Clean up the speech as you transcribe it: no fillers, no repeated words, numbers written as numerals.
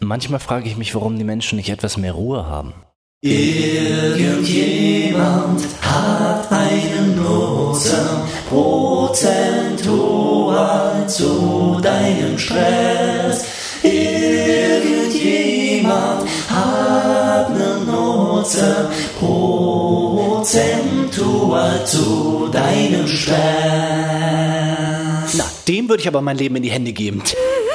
Manchmal frage ich mich, warum die Menschen nicht etwas mehr Ruhe haben. Irgendjemand hat einen Nutzen prozentual zu deinem Stress. Irgendjemand hat einen Nutzen prozentual zu deinem Stress. Na, dem würde ich aber mein Leben in die Hände geben.